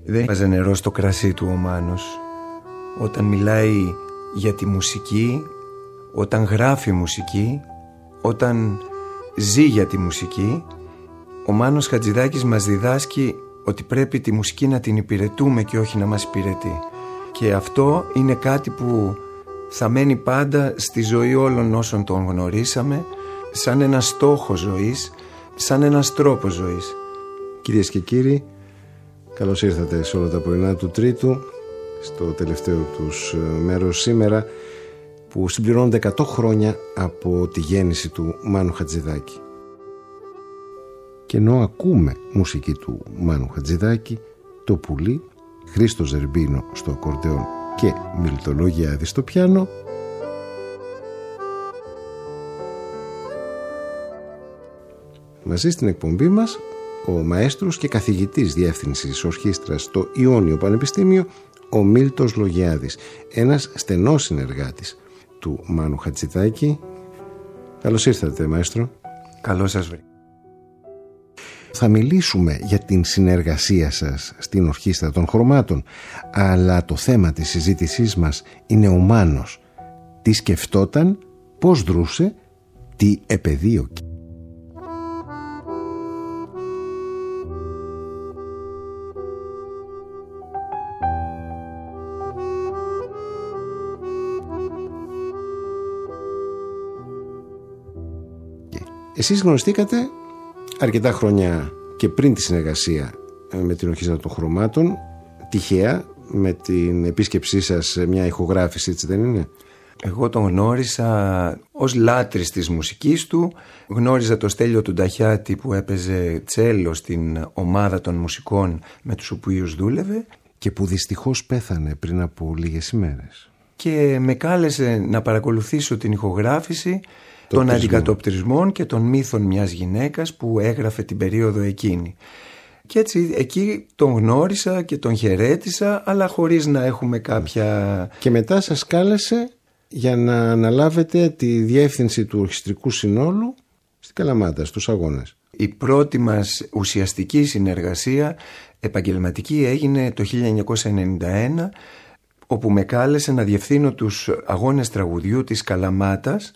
Δεν βάζε νερό στο κρασί του ο Μάνος. Όταν μιλάει για τη μουσική, όταν γράφει μουσική, όταν ζει για τη μουσική, ο Μάνος Χατζηδάκης μας διδάσκει ότι πρέπει τη μουσική να την υπηρετούμε και όχι να μας υπηρετεί. Και αυτό είναι κάτι που θα μένει πάντα στη ζωή όλων όσων τον γνωρίσαμε, σαν ένας στόχος ζωής, σαν ένας τρόπος ζωής. Κυρίες και κύριοι, καλώς ήρθατε σε όλα τα πρωινά του Τρίτου, στο τελευταίο τους μέρος σήμερα, που συμπληρώνονται 100 χρόνια από τη γέννηση του Μάνου Χατζηδάκη. Και ενώ ακούμε μουσική του Μάνου Χατζηδάκη, το πουλί, Χρήστο Ζερμπίνο στο ακορντεόν και Μιλτολόγιάδη στο πιάνο, μαζί στην εκπομπή μας ο μαέστρος και καθηγητής διεύθυνσης ορχήστρας στο Ιόνιο Πανεπιστήμιο, ο Μίλτος Λογιάδης, ένας στενός συνεργάτης του Μάνου Χατζηδάκη. Καλώς ήρθατε, μαέστρο. Καλώς σας βρήκα. Θα μιλήσουμε για την συνεργασία σας στην Ορχήστρα των Χρωμάτων, αλλά το θέμα της συζήτησής μας είναι ο Μάνος. Τι σκεφτόταν, πώς δρούσε, τι επεδίωκε. Εσείς γνωριστήκατε αρκετά χρόνια και πριν τη συνεργασία με την Ορχήστρα των Χρωμάτων, τυχαία, με την επίσκεψή σας σε μια ηχογράφηση, έτσι δεν είναι? Εγώ τον γνώρισα ως λάτρης της μουσικής του. Γνώριζα το Στέλιο του Νταχιάτη που έπαιζε τσέλο στην ομάδα των μουσικών με τους οποίους δούλευε. Και που δυστυχώς πέθανε πριν από λίγες ημέρες. Και με κάλεσε να παρακολουθήσω την ηχογράφηση των αντικατοπτρισμών και των μύθων μιας γυναίκας που έγραφε την περίοδο εκείνη. Και έτσι εκεί τον γνώρισα και τον χαιρέτησα, αλλά χωρίς να έχουμε κάποια... Και μετά σας κάλεσε για να αναλάβετε τη διεύθυνση του ορχιστρικού συνόλου στην Καλαμάτα, στους αγώνες. Η πρώτη μας ουσιαστική συνεργασία επαγγελματική έγινε το 1991, όπου με κάλεσε να διευθύνω τους αγώνες τραγουδιού της Καλαμάτας,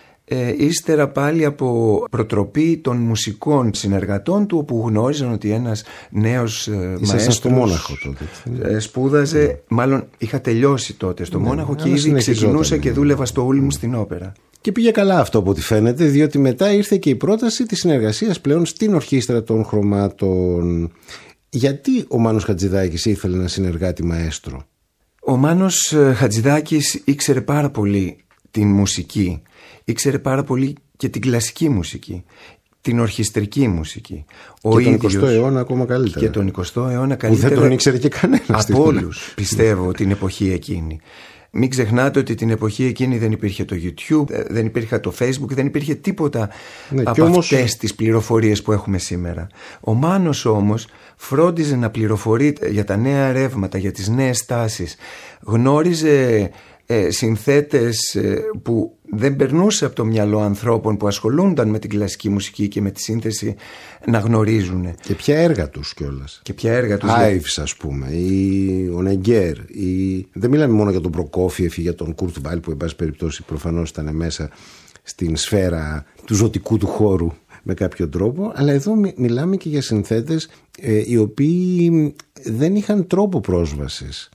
ύστερα πάλι από προτροπή των μουσικών συνεργατών του, όπου γνώριζαν ότι ένας νέος μαέστρος στο Μόναχο τότε σπούδαζε, μάλλον είχα τελειώσει τότε στο Μόναχο και ήδη ξεκινούσα και δούλευα στο Ούλμ στην όπερα. Και πήγε καλά αυτό από ό,τι φαίνεται, διότι μετά ήρθε και η πρόταση της συνεργασίας πλέον στην Ορχήστρα των Χρωμάτων. Γιατί ο Μάνος Χατζηδάκης ήθελε να συνεργάτη μαέστρο? Ο Μάνος Χατζηδάκης ήξερε πάρα πολύ την μουσική, ήξερε πάρα πολύ και την κλασική μουσική, την ορχιστρική μουσική. Και τον 20ο αιώνα ακόμα καλύτερα. Και τον 20ο αιώνα καλύτερα. Που δεν τον ήξερε και κανένας. Από όλους, πιστεύω, την εποχή εκείνη. Μην ξεχνάτε ότι την εποχή εκείνη δεν υπήρχε το YouTube, δεν υπήρχε το Facebook, δεν υπήρχε τίποτα από αυτές τις πληροφορίες που έχουμε σήμερα. Ο Μάνος όμως φρόντιζε να πληροφορεί για τα νέα ρεύματα, για τις νέες τάσεις. Γνώριζε συνθέτες που δεν περνούσε από το μυαλό ανθρώπων που ασχολούνταν με την κλασική μουσική και με τη σύνθεση να γνωρίζουν. Και ποια έργα τους κιόλας. Και ποια έργα τους. Άιβς, ας πούμε, ή ο Νεγκέρ. Δεν μιλάμε μόνο για τον Προκόφιεφ ή για τον Κουρτ Βάιλ, που εν πάση περιπτώσει προφανώς ήταν μέσα στην σφαίρα του ζωτικού του χώρου με κάποιο τρόπο, αλλά εδώ μιλάμε και για συνθέτες οι οποίοι δεν είχαν τρόπο πρόσβασης.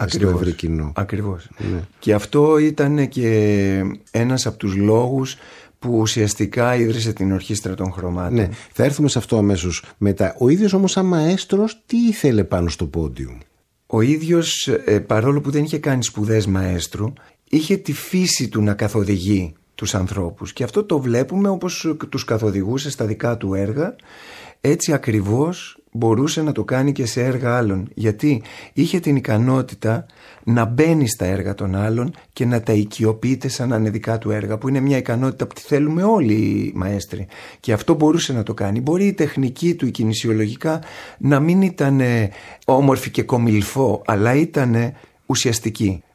Ακριβώς. Ναι. Και αυτό ήταν και ένας από τους λόγους που ουσιαστικά ίδρυσε την Ορχήστρα των Χρωμάτων. Ναι, θα έρθουμε σε αυτό αμέσως μετά. Ο ίδιος όμως σαν μαέστρος τι ήθελε πάνω στο πόντιουμ? Ο ίδιος, παρόλο που δεν είχε κάνει σπουδές μαέστρου, είχε τη φύση του να καθοδηγεί τους ανθρώπους. Και αυτό το βλέπουμε όπως τους καθοδηγούσε στα δικά του έργα. Έτσι ακριβώς μπορούσε να το κάνει και σε έργα άλλων, γιατί είχε την ικανότητα να μπαίνει στα έργα των άλλων και να τα οικειοποιείται σαν να είναι δικά του έργα, που είναι μια ικανότητα που τη θέλουμε όλοι οι μαέστροι, και αυτό μπορούσε να το κάνει. Μπορεί η τεχνική του, η κινησιολογικά, να μην ήταν όμορφη και κομιλφό, αλλά ήταν ουσιαστική.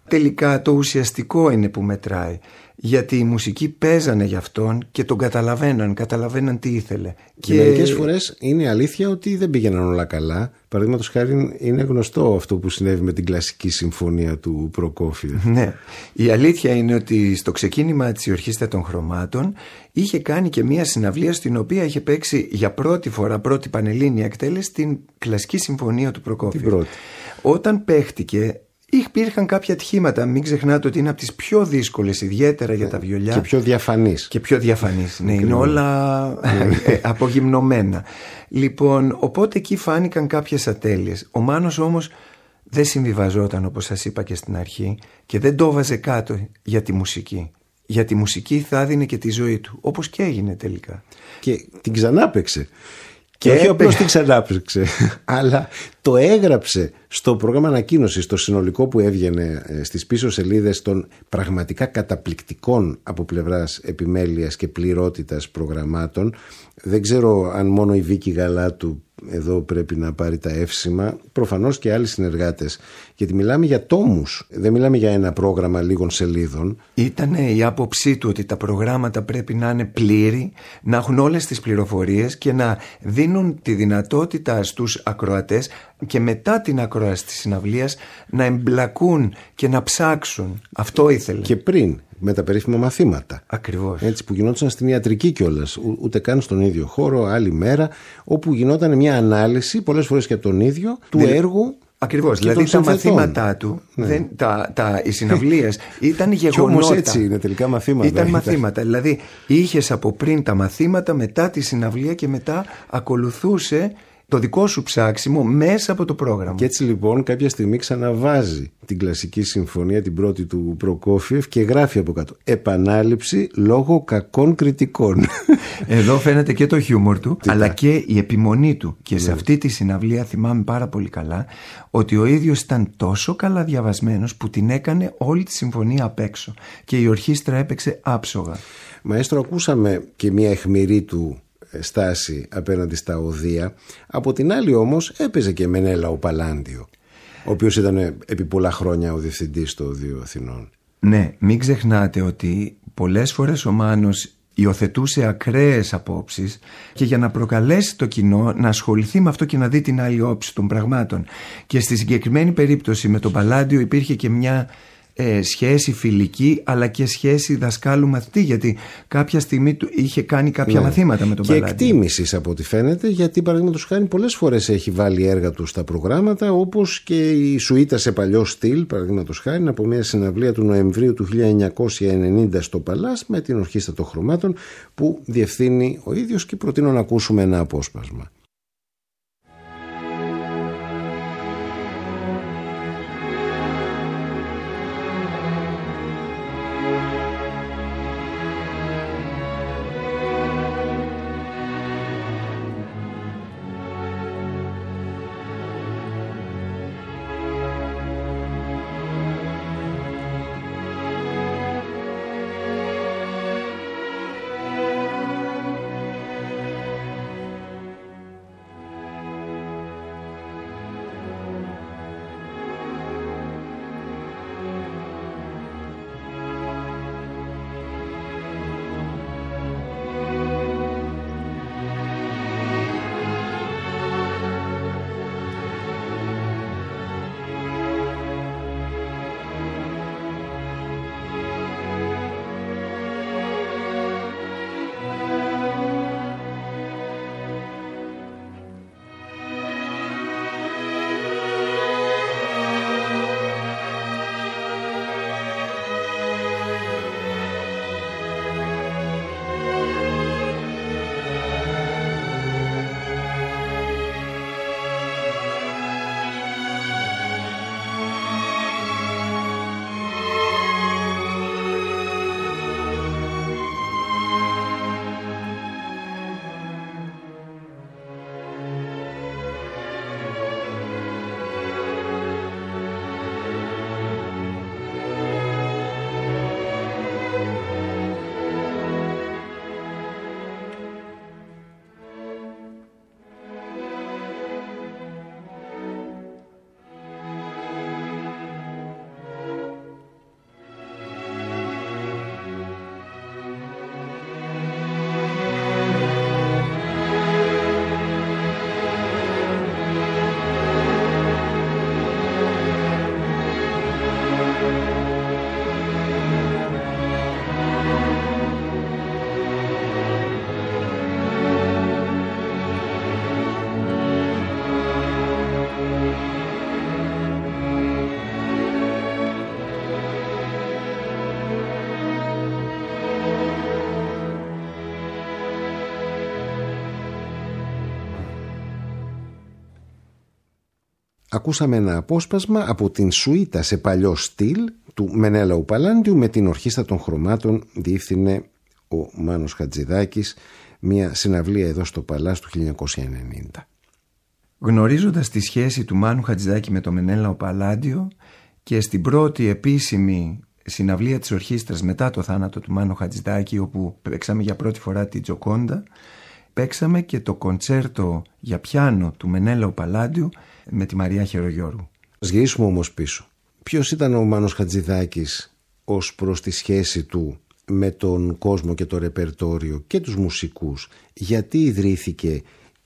τελικά το ουσιαστικό είναι που μετράει. Γιατί η μουσική παίζανε για αυτόν και τον καταλαβαίναν τι ήθελε. Και μερικές φορές είναι αλήθεια ότι δεν πήγαιναν όλα καλά. Παραδείγματος χάρη, είναι γνωστό αυτό που συνέβη με την κλασική συμφωνία του Προκόφιεφ. Ναι. Η αλήθεια είναι ότι στο ξεκίνημα της «Η Ορχήστρα των Χρωμάτων» είχε κάνει και μία συναυλία στην οποία είχε παίξει για πρώτη φορά, πρώτη πανελλήνια εκτέλεση, την κλασική συμφωνία του Προκόφιεφ. Όταν παίχτηκε, υπήρχαν κάποια ατυχήματα. Μην ξεχνάτε ότι είναι από τις πιο δύσκολες, ιδιαίτερα για τα βιολιά. Και πιο διαφανείς. Ναι, είναι όλα απογυμνωμένα. Λοιπόν, οπότε εκεί φάνηκαν κάποιες ατέλειες. Ο Μάνος όμως δεν συμβιβαζόταν, όπως σας είπα και στην αρχή, και δεν το βάζε κάτω για τη μουσική. Για τη μουσική θα έδινε και τη ζωή του, όπως και έγινε τελικά. Και την ξανάπαιξε. Και όχι απλώς την ξανάπαιξε, αλλά το έγραψε στο πρόγραμμα ανακοίνωσης, το συνολικό που έβγαινε στις πίσω σελίδες των πραγματικά καταπληκτικών από πλευράς επιμέλειας και πληρότητας προγραμμάτων. Δεν ξέρω αν μόνο η Βίκη Γαλάτου εδώ πρέπει να πάρει τα εύσημα, προφανώς και άλλοι συνεργάτες, γιατί μιλάμε για τόμους, δεν μιλάμε για ένα πρόγραμμα λίγων σελίδων. Ήτανε η άποψή του ότι τα προγράμματα πρέπει να είναι πλήρη, να έχουν όλες τις πληροφορίες και να δίνουν τη δυνατότητα στους ακροατές και μετά την ακρόαση της συναυλίας να εμπλακούν και να ψάξουν. Αυτό ήθελε. Και πριν, με τα περίφημα μαθήματα. Ακριβώς. Έτσι, που γινόντουσαν στην ιατρική κιόλας, ούτε καν στον ίδιο χώρο, άλλη μέρα, όπου γινόταν μια ανάλυση, πολλές φορές και από τον ίδιο, του έργου. Ακριβώς. Δηλαδή τα μαθήματά του, οι συναυλίες ήταν γεγονότα. Κι όμως έτσι είναι τελικά μαθήματα. Ήταν μαθήματα. Δηλαδή είχες από πριν τα μαθήματα, μετά τη συναυλία και μετά ακολουθούσε το δικό σου ψάξιμο μέσα από το πρόγραμμα. Και έτσι λοιπόν κάποια στιγμή ξαναβάζει την κλασική συμφωνία, την πρώτη του Προκόφιεφ, και γράφει από κάτω: επανάληψη λόγω κακών κριτικών. Εδώ φαίνεται και το χιούμορ του, αλλά και η επιμονή του. Και σε αυτή τη συναυλία θυμάμαι πάρα πολύ καλά ότι ο ίδιος ήταν τόσο καλά διαβασμένος που την έκανε όλη τη συμφωνία απ' έξω. Και η ορχήστρα έπαιξε άψογα. Μαέστρο, ακούσαμε και μια αιχμηρή του στάση απέναντι στα οδεία. Από την άλλη όμως έπαιζε και Μενέλα ο Παλάντιο, ο οποίος ήταν επί πολλά χρόνια ο διευθυντής στο Οδείο Αθηνών. Ναι, μην ξεχνάτε ότι πολλές φορές ο Μάνος υιοθετούσε ακραίες απόψεις και για να προκαλέσει το κοινό να ασχοληθεί με αυτό και να δει την άλλη όψη των πραγμάτων. Και στη συγκεκριμένη περίπτωση με τον Παλάντιο υπήρχε και μια σχέση φιλική, αλλά και σχέση δασκάλου μαθητή, γιατί κάποια στιγμή του είχε κάνει κάποια μαθήματα με τον Παλάντιο. Και εκτίμησης από ό,τι φαίνεται, γιατί παραδείγματος χάρη πολλές φορές έχει βάλει έργα του στα προγράμματα, όπως και η Σουίτα σε παλιό στυλ, παραδείγματος χάρη από μια συναυλία του Νοεμβρίου του 1990 στο Παλάς με την Ορχήστρα των Χρωμάτων, που διευθύνει ο ίδιος, και προτείνω να ακούσουμε ένα απόσπασμα. ακούσαμε ένα απόσπασμα από την σουίτα σε παλιό στυλ του Μενέλαου Παλάντιου με την Ορχήστρα των Χρωμάτων. Διεύθυνε ο Μάνος Χατζηδάκης μια συναυλία εδώ στο Παλάς του 1990. Γνωρίζοντας τη σχέση του Μάνου Χατζηδάκη με το Μενέλαο Παλάντιο και στην πρώτη επίσημη συναυλία της ορχήστρας μετά το θάνατο του Μάνου Χατζηδάκη, όπου παίξαμε για πρώτη φορά τη Τζοκόντα, παίξαμε και το κοντσέρτο για πιάνο του Μενέλαο Παλάντιου με τη Μαρία Χερογιώργου. Ας γυρίσουμε όμως πίσω. Ποιος ήταν ο Μάνος Χατζηδάκης ως προς τη σχέση του με τον κόσμο και το ρεπερτόριο και τους μουσικούς? Γιατί ιδρύθηκε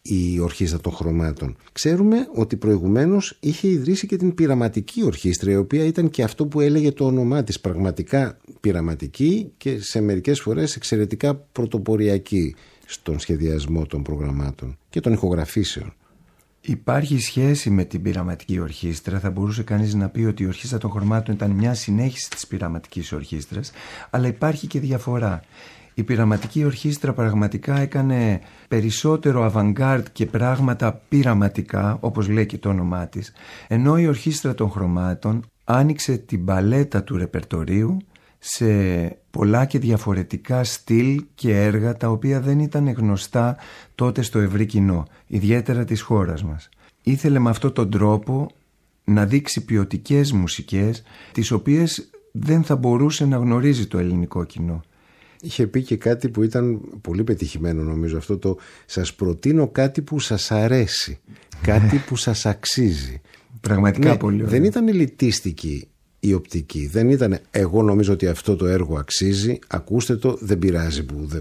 η Ορχήστρα των Χρωμάτων? Ξέρουμε ότι προηγουμένως είχε ιδρύσει και την Πειραματική Ορχήστρα, η οποία ήταν και αυτό που έλεγε το όνομά της, πραγματικά πειραματική και σε μερικές φορές εξαιρετικά πρωτοποριακή στον σχεδιασμό των προγραμμάτων και των ηχογραφήσεων. Υπάρχει σχέση με την Πειραματική Ορχήστρα. Θα μπορούσε κανείς να πει ότι η Ορχήστρα των Χρωμάτων ήταν μια συνέχιση της Πειραματικής Ορχήστρας, αλλά υπάρχει και διαφορά. Η Πειραματική Ορχήστρα πραγματικά έκανε περισσότερο αβανγκάρντ και πράγματα πειραματικά, όπως λέει και το όνομά της, ενώ η Ορχήστρα των Χρωμάτων άνοιξε την παλέτα του ρεπερτορίου σε πολλά και διαφορετικά στυλ και έργα τα οποία δεν ήταν γνωστά τότε στο ευρύ κοινό, ιδιαίτερα της χώρας μας. Ήθελε με αυτόν τον τρόπο να δείξει ποιοτικές μουσικές, τις οποίες δεν θα μπορούσε να γνωρίζει το ελληνικό κοινό. Είχε πει και κάτι που ήταν πολύ πετυχημένο, νομίζω, αυτό το «σας προτείνω κάτι που σας αρέσει, κάτι που σας αξίζει». Πραγματικά πολύ ωραία. Δεν ήταν ελιτίστικη η οπτική, δεν ήταν «εγώ νομίζω ότι αυτό το έργο αξίζει, ακούστε το, δεν πειράζει που δεν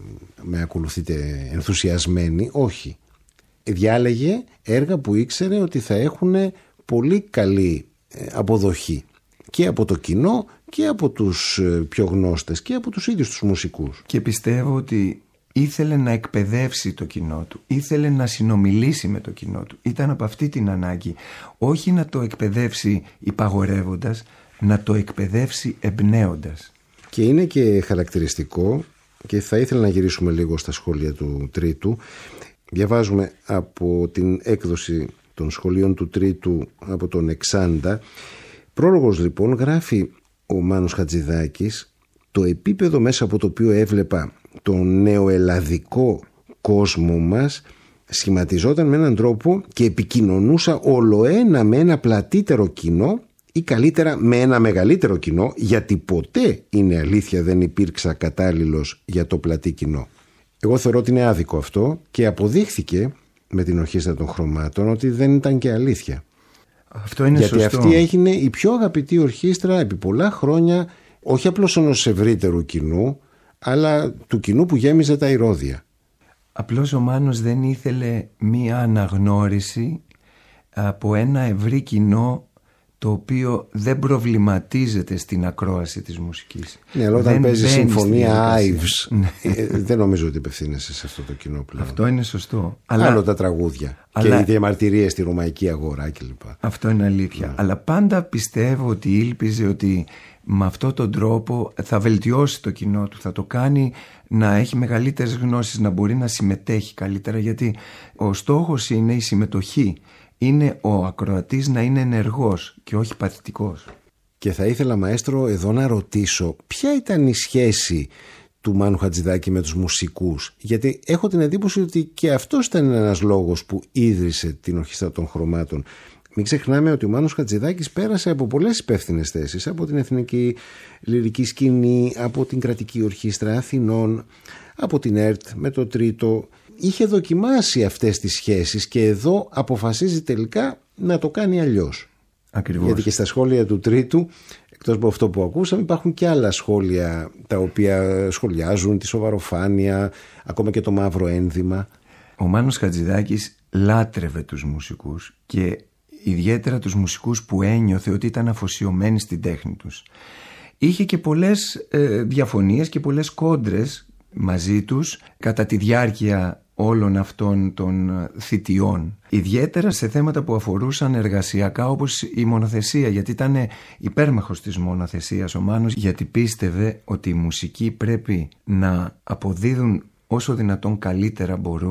με ακολουθείτε ενθουσιασμένοι». Όχι. Διάλεγε έργα που ήξερε ότι θα έχουν πολύ καλή αποδοχή και από το κοινό και από τους πιο γνώστες και από τους ίδιους τους μουσικούς. Και πιστεύω ότι ήθελε να εκπαιδεύσει το κοινό του, ήθελε να συνομιλήσει με το κοινό του. Ήταν από αυτή την ανάγκη, όχι να το εκπαιδεύσει υπαγορεύοντας, να το εκπαιδεύσει εμπνέοντας. Και είναι και χαρακτηριστικό, και θα ήθελα να γυρίσουμε λίγο στα σχόλια του Τρίτου. Διαβάζουμε από την έκδοση των σχολείων του Τρίτου από τον Εξάντα. Πρόλογος λοιπόν, γράφει ο Μάνος Χατζηδάκης, το επίπεδο μέσα από το οποίο έβλεπα τον νεοελλαδικό κόσμο μας σχηματιζόταν με έναν τρόπο και επικοινωνούσα ολοένα με ένα πλατύτερο κοινό ή καλύτερα με ένα μεγαλύτερο κοινό, γιατί ποτέ, είναι αλήθεια, δεν υπήρξα κατάλληλος για το πλατή κοινό. Εγώ θεωρώ ότι είναι άδικο αυτό και αποδείχθηκε με την Ορχήστρα των Χρωμάτων ότι δεν ήταν και αλήθεια. Αυτό είναι γιατί σωστό. Αυτή έγινε η πιο αγαπητή ορχήστρα επί πολλά χρόνια, όχι απλώς ενός ευρύτερου κοινού, αλλά του κοινού που γέμιζε τα ηρώδια. Απλώς ο Μάνος δεν ήθελε μία αναγνώριση από ένα ευρύ κοινό το οποίο δεν προβληματίζεται στην ακρόαση της μουσικής. Ναι, αλλά όταν παίζει συμφωνία Ives, δεν νομίζω ότι υπευθύνεσαι σε αυτό το κοινό πλέον. Αυτό είναι σωστό. Άλλο τα τραγούδια και οι διαμαρτυρίες στη ρωμαϊκή αγορά κλπ. Αυτό είναι αλήθεια. Αλλά πάντα πιστεύω ότι ήλπιζε ότι με αυτόν τον τρόπο θα βελτιώσει το κοινό του, θα το κάνει να έχει μεγαλύτερες γνώσεις, να μπορεί να συμμετέχει καλύτερα, γιατί ο στόχος είναι η συμμετοχή. Είναι ο ακροατής να είναι ενεργός και όχι παθητικός. Και θα ήθελα, μαέστρο, εδώ να ρωτήσω ποια ήταν η σχέση του Μάνου Χατζηδάκη με τους μουσικούς, γιατί έχω την εντύπωση ότι και αυτός ήταν ένας λόγος που ίδρυσε την Ορχήστρα των Χρωμάτων. Μην ξεχνάμε ότι ο Μάνος Χατζηδάκης πέρασε από πολλές υπεύθυνες θέσεις, από την Εθνική Λυρική Σκηνή, από την Κρατική Ορχήστρα Αθηνών, από την ΕΡΤ με το Τρίτο. Είχε δοκιμάσει αυτές τις σχέσεις και εδώ αποφασίζει τελικά να το κάνει αλλιώς. Ακριβώς. Γιατί και στα σχόλια του Τρίτου, εκτός από αυτό που ακούσαμε, υπάρχουν και άλλα σχόλια τα οποία σχολιάζουν τη σοβαροφάνεια, ακόμα και το μαύρο ένδυμα. Ο Μάνος Χατζηδάκης λάτρευε τους μουσικούς και ιδιαίτερα τους μουσικούς που ένιωθε ότι ήταν αφοσιωμένοι στην τέχνη τους. Είχε και πολλές διαφωνίες και πολλές κόντρες μαζί τους κατά τη διάρκεια όλων αυτών των θητιών. Ιδιαίτερα σε θέματα που αφορούσαν εργασιακά, όπως η μονοθεσία, γιατί ήταν υπέρμαχος της μονοθεσίας ο Μάνος, γιατί πίστευε ότι οι μουσικοί πρέπει να αποδίδουν όσο δυνατόν καλύτερα μπορούν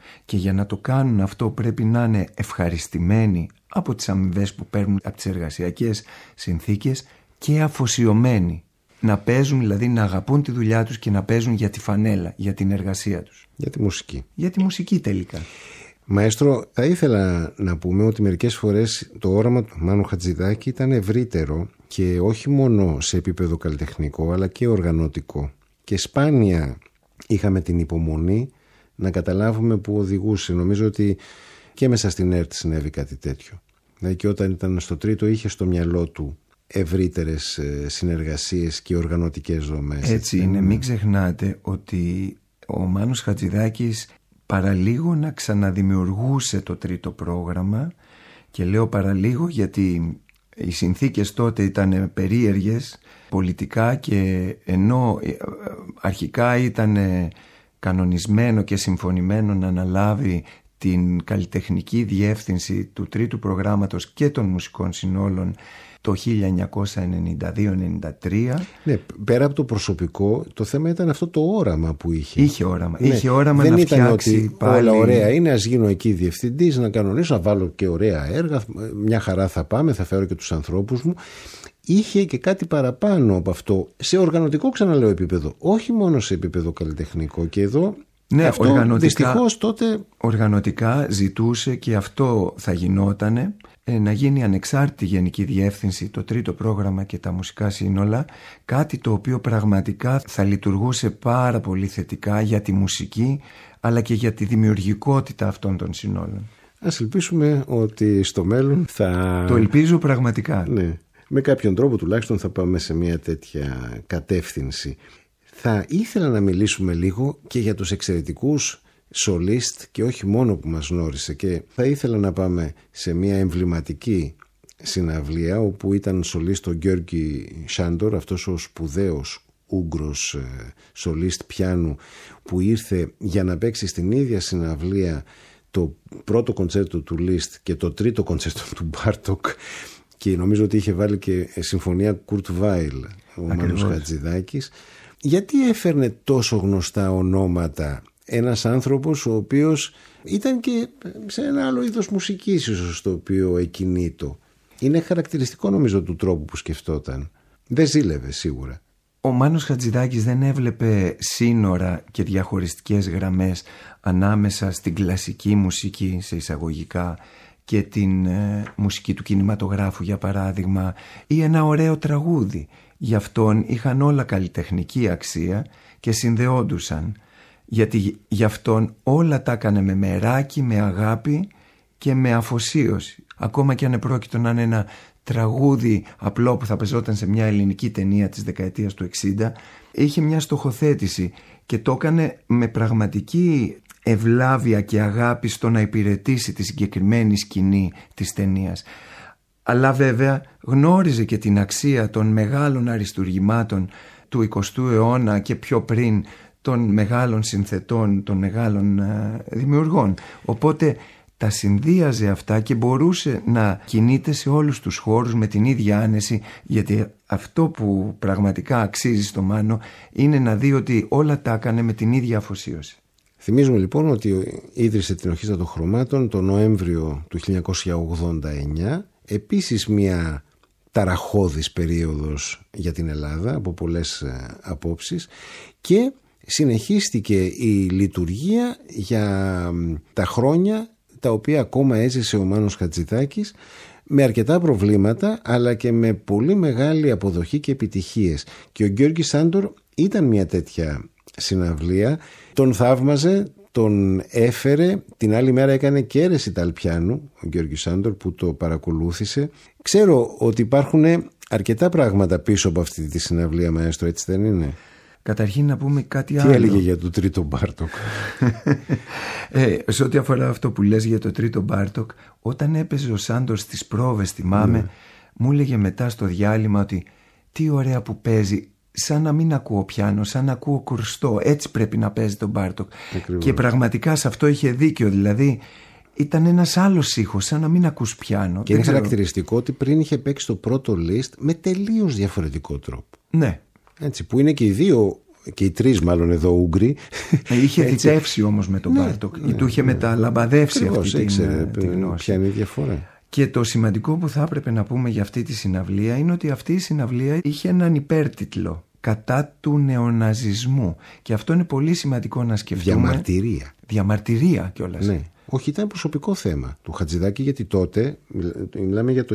Και για να το κάνουν αυτό πρέπει να είναι ευχαριστημένοι από τις αμοιβές που παίρνουν από τις εργασιακές συνθήκες και αφοσιωμένοι. Να παίζουν, δηλαδή να αγαπούν τη δουλειά τους και να παίζουν για τη φανέλα, για την εργασία τους. Για τη μουσική. Για τη μουσική τελικά. Μαέστρο, θα ήθελα να πούμε ότι μερικές φορές το όραμα του Μάνου Χατζηδάκη ήταν ευρύτερο και όχι μόνο σε επίπεδο καλλιτεχνικό αλλά και οργανωτικό. Και σπάνια είχαμε την υπομονή να καταλάβουμε που οδηγούσε. Νομίζω ότι και μέσα στην ΕΡΤ συνέβη κάτι τέτοιο. Δηλαδή και όταν ήταν στο Τρίτο είχε στο μυαλό του ευρύτερες συνεργασίες και οργανωτικές δομές. Έτσι είναι. Μην ξεχνάτε ότι ο Μάνος Χατζηδάκης παραλίγο να ξαναδημιουργούσε το Τρίτο πρόγραμμα, και λέω παραλίγο γιατί οι συνθήκες τότε ήταν περίεργες πολιτικά, και ενώ αρχικά ήταν κανονισμένο και συμφωνημένο να αναλάβει την καλλιτεχνική διεύθυνση του Τρίτου προγράμματος και των μουσικών συνόλων το 1992-93. Ναι, πέρα από το προσωπικό, το θέμα ήταν αυτό το όραμα που είχε. Είχε όραμα. Ναι, είχε όραμα δεν να ήταν φτιάξει ότι πάλι... όλα ωραία είναι, ας γίνω εκεί διευθυντής, να κανονίσω, να βάλω και ωραία έργα, μια χαρά θα πάμε, θα φέρω και τους ανθρώπους μου. Είχε και κάτι παραπάνω από αυτό, σε οργανωτικό, ξαναλέω, επίπεδο, όχι μόνο σε επίπεδο καλλιτεχνικό. Και εδώ ναι, αυτό δυστυχώς τότε... Οργανωτικά ζητούσε, και αυτό θα γινότανε, να γίνει ανεξάρτητη γενική διεύθυνση το Τρίτο πρόγραμμα και τα μουσικά σύνολα, κάτι το οποίο πραγματικά θα λειτουργούσε πάρα πολύ θετικά για τη μουσική αλλά και για τη δημιουργικότητα αυτών των συνόλων. Ας ελπίσουμε ότι στο μέλλον θα... Το ελπίζω πραγματικά. Ναι, με κάποιον τρόπο τουλάχιστον θα πάμε σε μια τέτοια κατεύθυνση. Θα ήθελα να μιλήσουμε λίγο και για τους εξαιρετικούς σολίστ και όχι μόνο που μας γνώρισε, και θα ήθελα να πάμε σε μια εμβληματική συναυλία όπου ήταν σολίστ ο Γιώργη Σάντορ, αυτός ο σπουδαίος Ούγγρος σολίστ πιάνου που ήρθε για να παίξει στην ίδια συναυλία το πρώτο κοντσέρτο του Λίστ και το τρίτο κοντσέρτο του Μπάρτοκ, και νομίζω ότι είχε βάλει και συμφωνία Κουρτ Βάιλ ο Μάνος Χατζηδάκης. Γιατί έφερνε τόσο γνωστά ονόματα ένας άνθρωπος ο οποίος ήταν και σε ένα άλλο είδος μουσικής ίσως το οποίο εκκινείτο? Είναι χαρακτηριστικό νομίζω του τρόπου που σκεφτόταν. Δεν ζήλευε σίγουρα. Ο Μάνος Χατζηδάκης δεν έβλεπε σύνορα και διαχωριστικές γραμμές ανάμεσα στην κλασική μουσική, σε εισαγωγικά, και την μουσική του κινηματογράφου, για παράδειγμα, ή ένα ωραίο τραγούδι. Γι' αυτόν είχαν όλα καλλιτεχνική αξία και συνδεόντουσαν. Γιατί γι' αυτόν όλα τα έκανε με μεράκι, με αγάπη και με αφοσίωση. Ακόμα και αν επρόκειτο να είναι ένα τραγούδι απλό που θα πεζόταν σε μια ελληνική ταινία της δεκαετίας του 60, είχε μια στοχοθέτηση και το έκανε με πραγματική ευλάβεια και αγάπη στο να υπηρετήσει τη συγκεκριμένη σκηνή της ταινίας. Αλλά βέβαια γνώριζε και την αξία των μεγάλων αριστουργημάτων του 20ου αιώνα και πιο πριν, των μεγάλων συνθετών, των μεγάλων δημιουργών. Οπότε τα συνδύαζε αυτά και μπορούσε να κινείται σε όλους τους χώρους με την ίδια άνεση, γιατί αυτό που πραγματικά αξίζει στο Μάνο είναι να δει ότι όλα τα έκανε με την ίδια αφοσίωση. Θυμίζουμε λοιπόν ότι ίδρυσε την Ορχήστρα των Χρωμάτων το Νοέμβριο του 1989, επίσης μια ταραχώδης περίοδος για την Ελλάδα από πολλές απόψεις, και συνεχίστηκε η λειτουργία για τα χρόνια τα οποία ακόμα έζησε ο Μάνος Χατζηδάκης, με αρκετά προβλήματα αλλά και με πολύ μεγάλη αποδοχή και επιτυχίες. Και ο Γιώργης Σάντορ ήταν μια τέτοια συναυλία, τον θαύμαζε, τον έφερε, την άλλη μέρα έκανε και αίρεση ταλπιάνου ο Γιώργης Σάντορ που το παρακολούθησε. Ξέρω ότι υπάρχουν αρκετά πράγματα πίσω από αυτή τη συναυλία, Μαέστρο, έτσι δεν είναι? Καταρχήν να πούμε κάτι άλλο. Τι έλεγε για το τρίτο Μπάρτοκ? Σε ό,τι αφορά αυτό που λες για το τρίτο Μπάρτοκ, όταν έπαιζε ο Σάντορ στις πρόβες, θυμάμαι, μου έλεγε μετά στο διάλειμμα ότι τι ωραία που παίζει, σαν να μην ακούω πιάνο, σαν να ακούω κουρστό, έτσι πρέπει να παίζει τον Μπάρτοκ. Και πραγματικά σε αυτό είχε δίκιο, δηλαδή ήταν ένας άλλος ήχος, σαν να μην ακούς πιάνο. Και είναι χαρακτηριστικό ότι πριν είχε παίξει το πρώτο Λίστ με τελείως διαφορετικό τρόπο. Ναι. Έτσι, που είναι και οι δύο και οι τρεις μάλλον εδώ Ούγγροι. Είχε θητεύσει όμως με τον Μπάρτοκ, του είχε μεταλαμπαδεύσει αυτή την γνώση. Ποια είναι η διαφορά. Και το σημαντικό που θα έπρεπε να πούμε για αυτή τη συναυλία είναι ότι αυτή η συναυλία είχε έναν υπέρτιτλο, κατά του νεοναζισμού. Και αυτό είναι πολύ σημαντικό να σκεφτούμε. Διαμαρτυρία κιόλας. Ναι. Όχι, ήταν προσωπικό θέμα του Χατζηδάκη, γιατί τότε, μιλάμε για το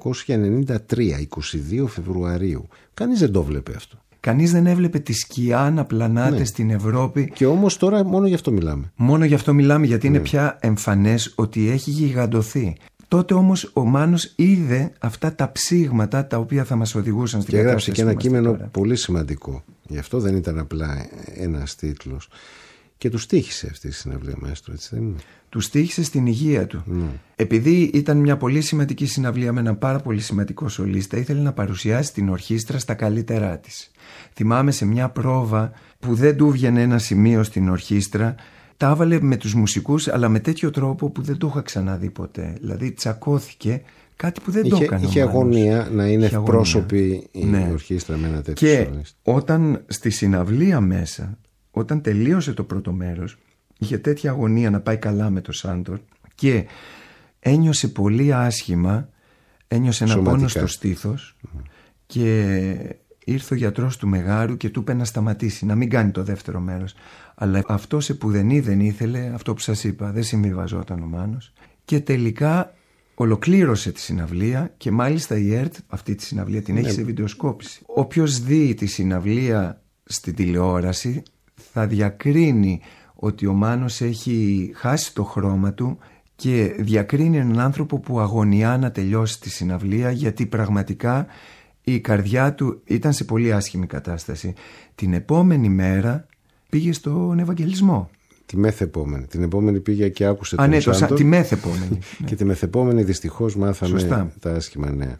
1993, 22 Φεβρουαρίου. Κανείς δεν το βλέπει αυτό. Κανείς δεν έβλεπε τη σκιά να πλανάται στην Ευρώπη. Και όμως τώρα μόνο γι' αυτό μιλάμε. Μόνο γι' αυτό μιλάμε, γιατί είναι πια εμφανές ότι έχει γιγαντωθεί. Τότε όμως ο Μάνος είδε αυτά τα ψήγματα τα οποία θα μας οδηγούσαν στην κατάσταση. Και έγραψε και ένα κείμενο πολύ σημαντικό. Γι' αυτό δεν ήταν απλά ένας τίτλος. Και του στοίχησε αυτή η συναυλία, Μαέστρο, έτσι δεν είναι? Του στοίχησε στην υγεία του. Επειδή ήταν μια πολύ σημαντική συναυλία με έναν πάρα πολύ σημαντικό σολίστα, ήθελε να παρουσιάσει την ορχήστρα στα καλύτερά της. Θυμάμαι σε μια πρόβα που δεν του βγαινε ένα σημείο στην ορχήστρα, τα έβαλε με τους μουσικούς, αλλά με τέτοιο τρόπο που δεν το είχα ξαναδεί ποτέ. Δηλαδή τσακώθηκε, κάτι που δεν το έκανε. Είχε αγωνία να είναι ευπρόσωπη η ορχήστρα με ένα τέτοιο σολίστα. Και όταν στη συναυλία μέσα, όταν τελείωσε το πρώτο μέρος, είχε τέτοια αγωνία να πάει καλά με το Σάντορ και ένιωσε πολύ άσχημα, ένιωσε ένα πόνο στο στήθος και ήρθε ο γιατρός του Μεγάρου και του είπε να σταματήσει, να μην κάνει το δεύτερο μέρος. Αλλά αυτός επουδενή δεν ήθελε, αυτό που σας είπα, δεν συμβιβαζόταν ο Μάνος, και τελικά ολοκλήρωσε τη συναυλία και μάλιστα η ΕΡΤ αυτή τη συναυλία την έχει σε βιντεοσκόπηση. Όποιος δει τη συναυλία στην τηλεόραση θα διακρίνει ότι ο Μάνος έχει χάσει το χρώμα του και διακρίνει έναν άνθρωπο που αγωνιά να τελειώσει τη συναυλία, γιατί πραγματικά η καρδιά του ήταν σε πολύ άσχημη κατάσταση. Την επόμενη μέρα πήγε στον Ευαγγελισμό. Τη μεθεπόμενη. Την επόμενη πήγε και άκουσε τον Σάντορ. Τη μεθεπόμενη. Και τη μεθεπόμενη δυστυχώς μάθαμε τα άσχημα νέα.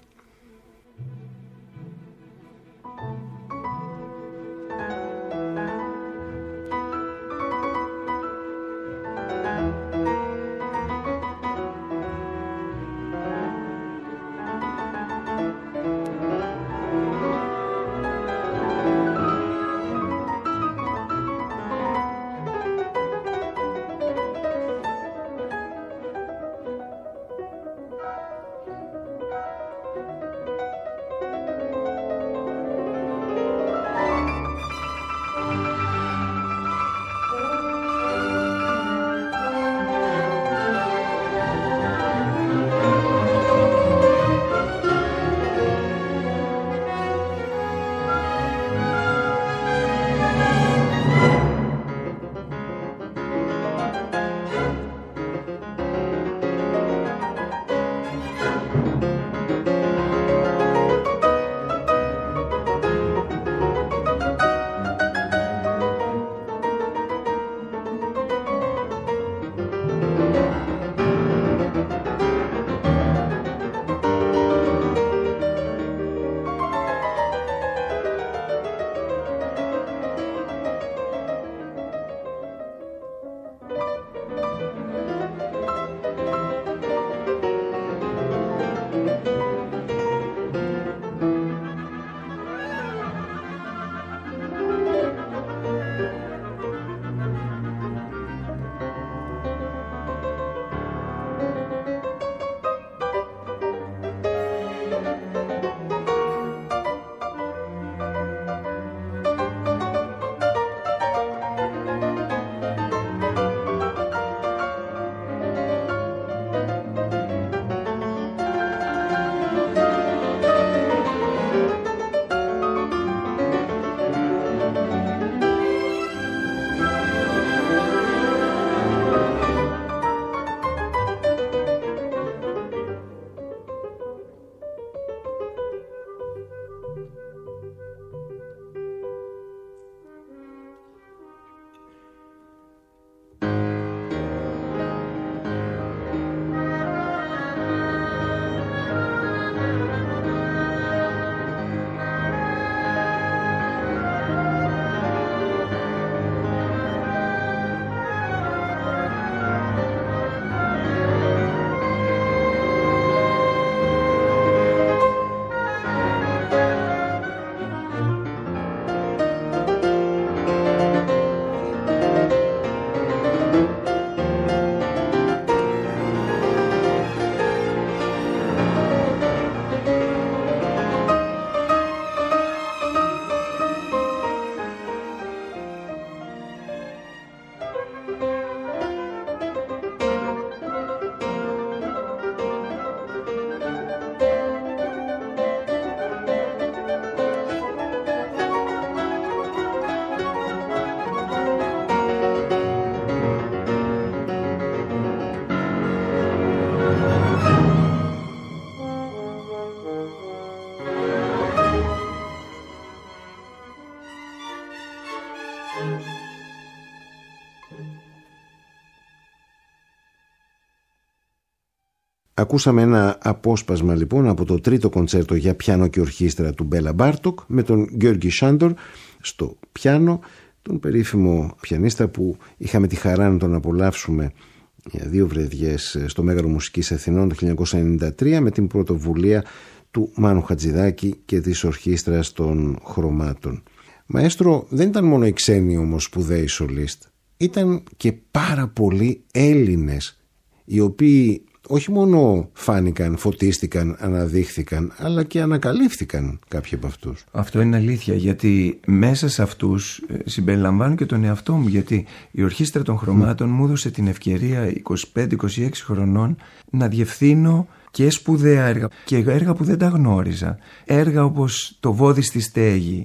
Ακούσαμε ένα απόσπασμα λοιπόν από το τρίτο κοντσέρτο για πιάνο και ορχήστρα του Μπέλα Μπάρτοκ με τον Γιώργη Σάντορ στο πιάνο, τον περίφημο πιανίστα που είχαμε τη χαρά να τον απολαύσουμε για 2 βρεδιές στο Μέγαρο Μουσικής Αθηνών το 1993 με την πρωτοβουλία του Μάνου Χατζηδάκη και της Ορχήστρας των Χρωμάτων. Μαέστρο, δεν ήταν μόνο οι ξένοι όμως σπουδαίοι σολίστ, ήταν και πάρα πολλοί Έλληνες οι οποίοι όχι μόνο φάνηκαν, φωτίστηκαν, αναδείχθηκαν, αλλά και ανακαλύφθηκαν κάποιοι από αυτούς. Αυτό είναι αλήθεια, γιατί μέσα σε αυτούς συμπεριλαμβάνω και τον εαυτό μου, γιατί η Ορχήστρα των Χρωμάτων μου έδωσε την ευκαιρία 25-26 χρονών να διευθύνω και σπουδαία έργα και έργα που δεν τα γνώριζα. Έργα όπως το Βόδι στη Στέγη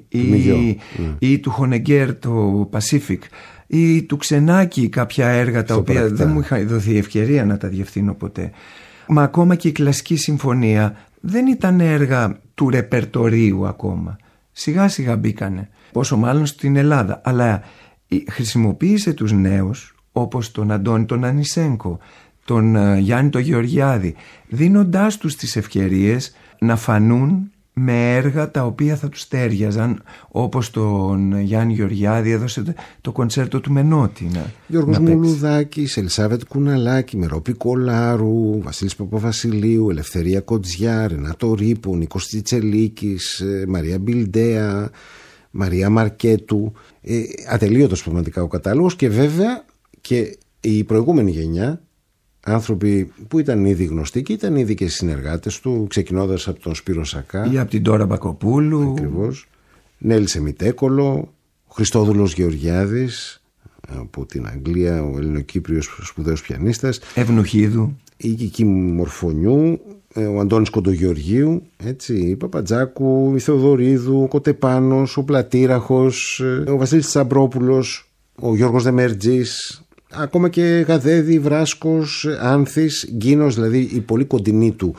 ή του Χονεγκέρ το Pacific ή του Ξενάκη κάποια έργα τα οποία πρακτά δεν μου είχα δοθεί η ευκαιρία να τα διευθύνω ποτέ. Μα ακόμα και η Κλασική Συμφωνία δεν ήταν έργα του ρεπερτορίου ακόμα. Σιγά σιγά μπήκανε, πόσο μάλλον στην Ελλάδα. Αλλά χρησιμοποίησε τους νέους όπως τον Αντώνη τον Ανισένκο, τον Γιάννη τον Γεωργιάδη, δίνοντάς τους τις ευκαιρίες να φανούν με έργα τα οποία θα τους τέριαζαν, όπως τον Γιάννη Γεωργιάδη έδωσε το κοντσέρτο του Μενώτη. Γιώργος Μουλουδάκης, Ελισάβετ Κουναλάκη, Μερόπη Κολάρου, Βασίλης Παπαβασιλείου, Ελευθερία Κοτζιά, Ρενάτο Ρίπο, Νίκος Τσιτσελίκης, Μαρία Μπιλντέα, Μαρία Μαρκέτου. Ατελείωτος πραγματικά ο κατάλογος, και βέβαια και η προηγούμενη γενιά, άνθρωποι που ήταν ήδη γνωστοί και ήταν ήδη και συνεργάτες του, ξεκινώντας από τον Σπύρο Σακά ή από την Ντόρα Μπακοπούλου. Ακριβώς. Νέλη Σεμιτέκολο, Χριστόδουλος Γεωργιάδης από την Αγγλία, ο Ελληνοκύπριος σπουδαίος πιανίστας, Ευνουχίδου, η Κική Μορφωνιού, ο Αντώνης Κοντογεωργίου, έτσι, η Παπατζάκου, η Θεοδωρίδου, ο Κοτεπάνος, ο Πλατήραχος, ο Βασίλης Τσαμπρόπουλος, ο Γιώργος Δεμέρτζης, ακόμα και Γαδέδη, Βράσκος, Άνθης, Γκίνος, δηλαδή η πολύ κοντινή του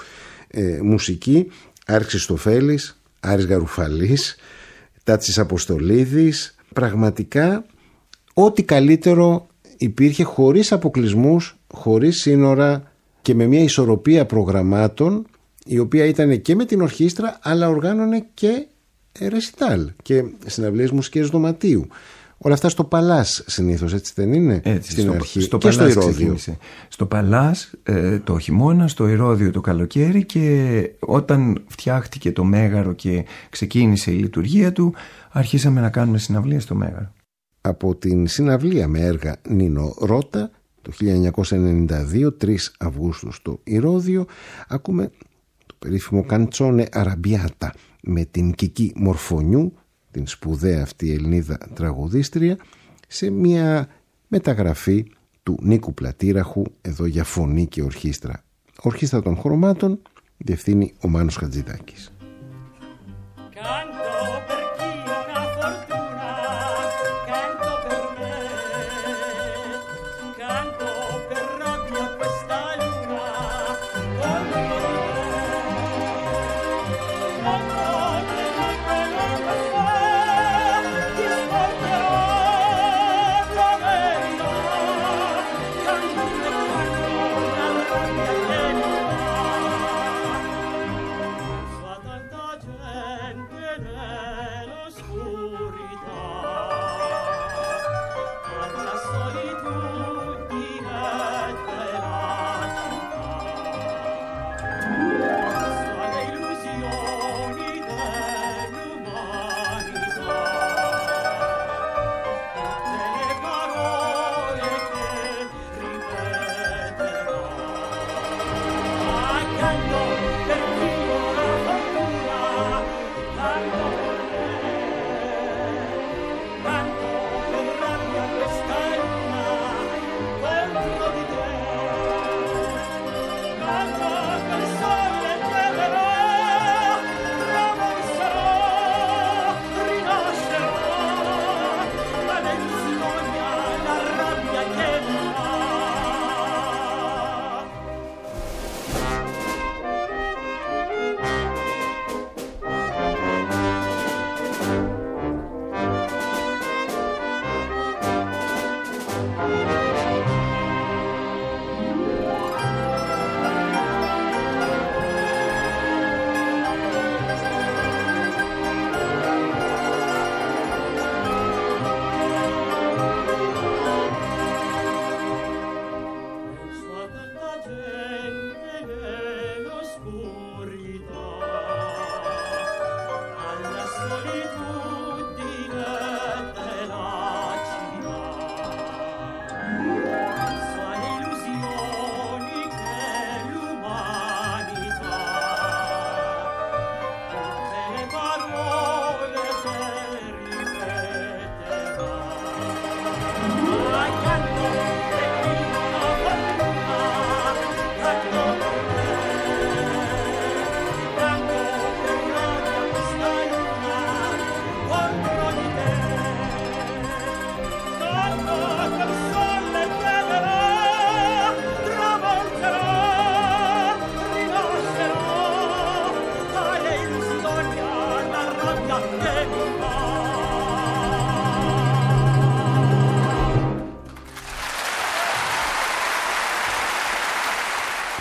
μουσική, Άρης Χριστοφέλης, Άρης Γαρουφαλής, Τάτσης Αποστολίδης. Πραγματικά ό,τι καλύτερο υπήρχε, χωρίς αποκλεισμούς, χωρίς σύνορα και με μια ισορροπία προγραμμάτων, η οποία ήταν και με την ορχήστρα αλλά οργάνωνε και ρεσιτάλ και συναυλίες μουσικές δωματίου. Όλα αυτά στο Παλάς συνήθως, έτσι δεν είναι? Έτσι, στην αρχή. Στο και Παλάς στο Ηρώδιο. ξεκίνησε. Στο Παλάς το χειμώνα, στο Ηρώδιο το καλοκαίρι, και όταν φτιάχτηκε το Μέγαρο και ξεκίνησε η λειτουργία του, αρχίσαμε να κάνουμε συναυλίες στο Μέγαρο. Από την συναυλία με έργα Νίνο Ρώτα το 1992, 3 Αυγούστου στο Ηρώδιο, ακούμε το περίφημο Καντσόνε Αραμπιάτα με την Κική Μορφωνιού, την σπουδαία αυτή Ελληνίδα τραγουδίστρια, σε μια μεταγραφή του Νίκου Πλατήραχου, εδώ για φωνή και ορχήστρα. Ορχήστρα των Χρωμάτων διευθύνει ο Μάνος Χατζηδάκης.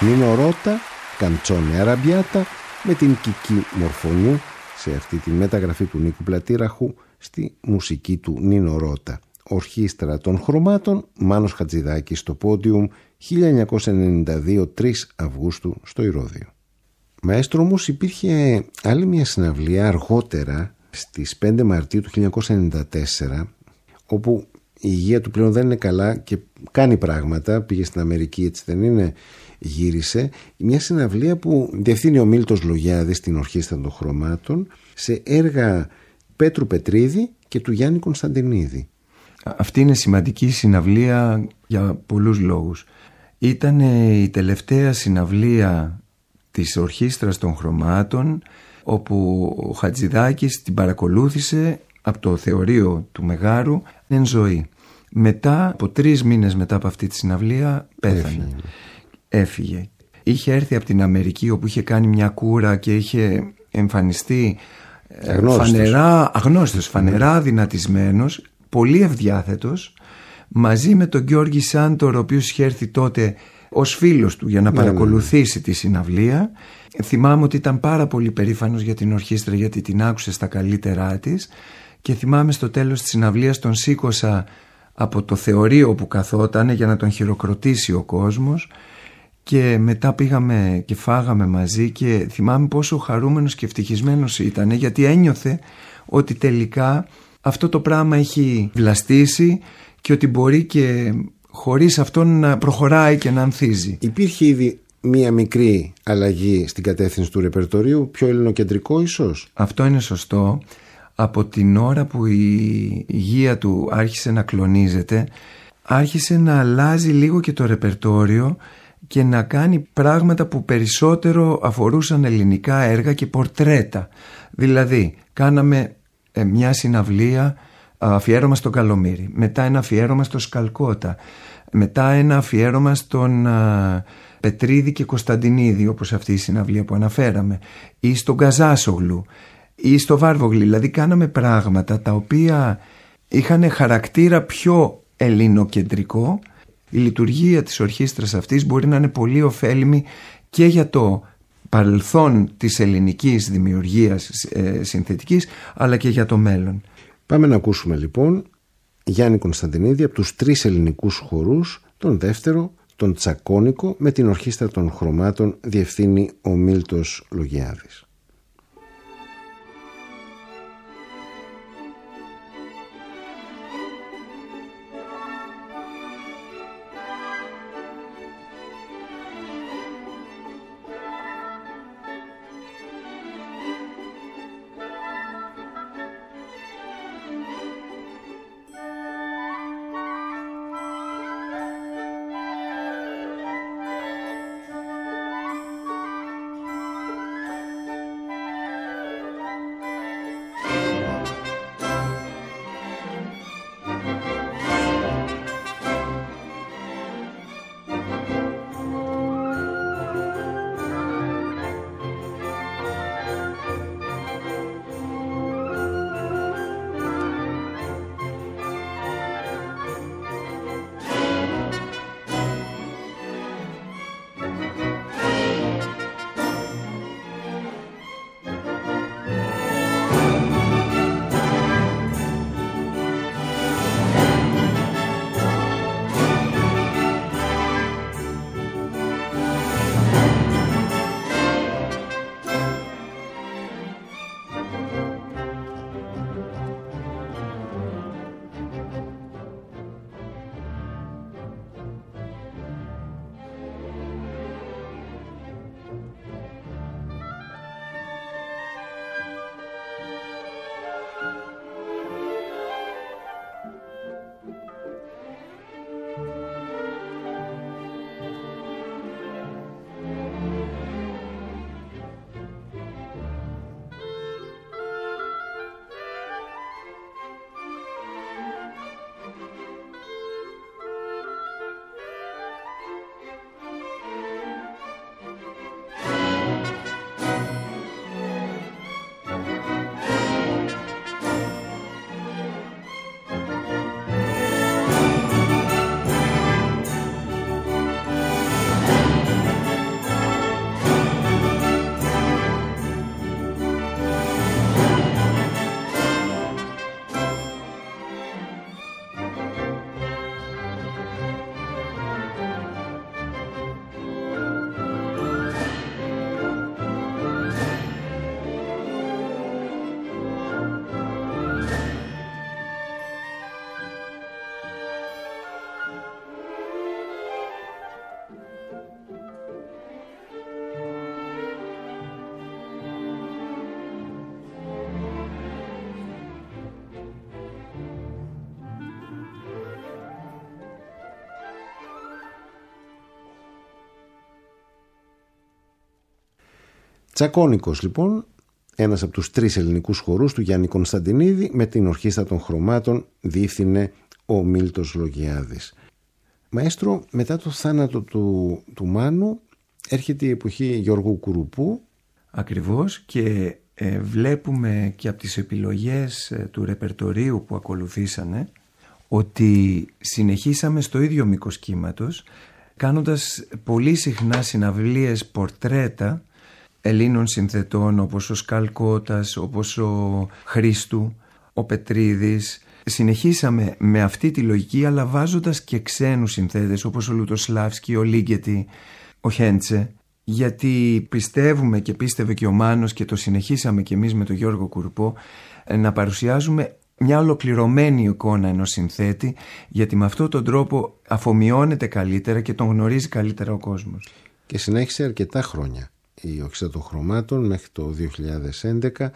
Νίνο Ρώτα, Καντσόνε Αραμπιάτα, με την Κική Μορφωνιού σε αυτή τη μεταγραφή του Νίκου Πλατήραχου στη μουσική του Νίνο Ρώτα. Ορχήστρα των Χρωμάτων, Μάνος Χατζηδάκης στο πόντιουμ, 1992, 3 Αυγούστου στο Ηρώδειο. Μαέστρο όμως, υπήρχε άλλη μια συναυλία αργότερα στις 5 Μαρτίου του 1994, όπου η υγεία του πλέον δεν είναι καλά και κάνει πράγματα, πήγε στην Αμερική, έτσι δεν είναι, γύρισε. Μια συναυλία που διευθύνει ο Μίλτος Λογιάδης στην Ορχήστρα των Χρωμάτων σε έργα Πέτρου Πετρίδη και του Γιάννη Κωνσταντινίδη. Αυτή είναι σημαντική συναυλία για πολλούς λόγους. Ήταν η τελευταία συναυλία της Ορχήστρας των Χρωμάτων, όπου ο Χατζηδάκης την παρακολούθησε από το θεωρείο του Μεγάρου εν ζωή. Μετά, από 3 μήνες μετά από αυτή τη συναυλία, πέθανε. Έφυγε. Είχε έρθει από την Αμερική, όπου είχε κάνει μια κούρα και είχε εμφανιστεί αγνώστος, φανερά δυνατισμένος, πολύ ευδιάθετος, μαζί με τον Γιώργη Σάντορ, ο οποίος είχε έρθει τότε ως φίλος του για να παρακολουθήσει τη συναυλία. Θυμάμαι ότι ήταν πάρα πολύ περήφανος για την ορχήστρα, γιατί την άκουσε στα καλύτερά της, και θυμάμαι στο τέλος της συναυλίας τον σήκωσα από το θεωρείο που καθότανε για να τον χειροκροτήσει ο κόσμος, και μετά πήγαμε και φάγαμε μαζί, και θυμάμαι πόσο χαρούμενος και ευτυχισμένος ήταν, γιατί ένιωθε ότι τελικά αυτό το πράγμα έχει βλαστήσει και ότι μπορεί και χωρίς αυτόν να προχωράει και να ανθίζει. Υπήρχε ήδη μία μικρή αλλαγή στην κατεύθυνση του ρεπερτορίου, πιο ελληνοκεντρικό ίσως. Αυτό είναι σωστό. Από την ώρα που η υγεία του άρχισε να κλονίζεται, άρχισε να αλλάζει λίγο και το ρεπερτόριο και να κάνει πράγματα που περισσότερο αφορούσαν ελληνικά έργα και πορτρέτα. Δηλαδή, κάναμε μια συναυλία αφιέρωμα στον Καλομήρη, μετά ένα αφιέρωμα στο Σκαλκότα, μετά ένα αφιέρωμα στον Πετρίδη και Κωνσταντινίδη, όπως αυτή η συναυλία που αναφέραμε, ή στον Καζάσογλου ή στο Βάρβογλη. Δηλαδή κάναμε πράγματα τα οποία είχαν χαρακτήρα πιο ελληνοκεντρικό. Η λειτουργία της ορχήστρας αυτής μπορεί να είναι πολύ ωφέλιμη και για το παρελθόν της ελληνικής δημιουργίας συνθετικής, αλλά και για το μέλλον. Πάμε να ακούσουμε λοιπόν Γιάννη Κωνσταντινίδη από τους 3 ελληνικούς χορούς, τον δεύτερο, τον Τσακώνικο, με την Ορχήστρα των Χρωμάτων διευθύνει ο Μίλτος Λογιάδης. Τσακώνικος λοιπόν, ένας από τους 3 ελληνικούς χορούς του Γιάννη Κωνσταντινίδη, με την Ορχήστρα των Χρωμάτων διεύθυνε ο Μίλτος Λογιάδης. Μαέστρο, μετά το θάνατο του Μάνου έρχεται η εποχή Γιώργου Κουρουπού. Ακριβώς, και βλέπουμε και από τις επιλογές του ρεπερτορίου που ακολουθήσανε ότι συνεχίσαμε στο ίδιο μήκος κύματος, κάνοντας πολύ συχνά συναυλίες πορτρέτα Ελλήνων συνθετών όπως ο Σκαλκώτας, όπως ο Χρήστου, ο Πετρίδης. Συνεχίσαμε με αυτή τη λογική, αλλά βάζοντας και ξένους συνθέτες όπως ο Λουτοσλάβσκι, ο Λίγκετη, ο Χέντσε, γιατί πιστεύουμε και πίστευε και ο Μάνος και το συνεχίσαμε και εμείς με τον Γιώργο Κουρουπό να παρουσιάζουμε μια ολοκληρωμένη εικόνα ενός συνθέτη, γιατί με αυτόν τον τρόπο αφομοιώνεται καλύτερα και τον γνωρίζει καλύτερα ο κόσμος. Και συνέχισε αρκετά χρόνια η Ορχήστρα των Χρωμάτων μέχρι το 2011.